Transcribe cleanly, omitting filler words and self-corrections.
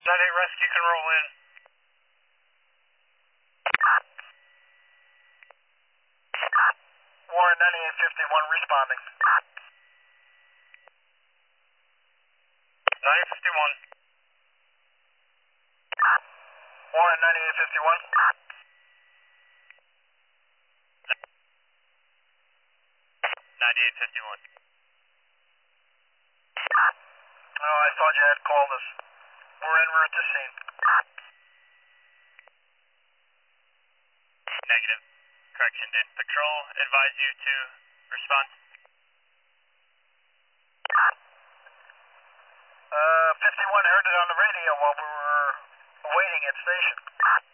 98 rescue can roll in. Warren 9851 responding. 9851. Warren 9851. 9851. Oh, I thought you had called us. We're en route to scene. Negative. Correction. Did patrol advise you to respond? 51 heard it on the radio while we were waiting at station.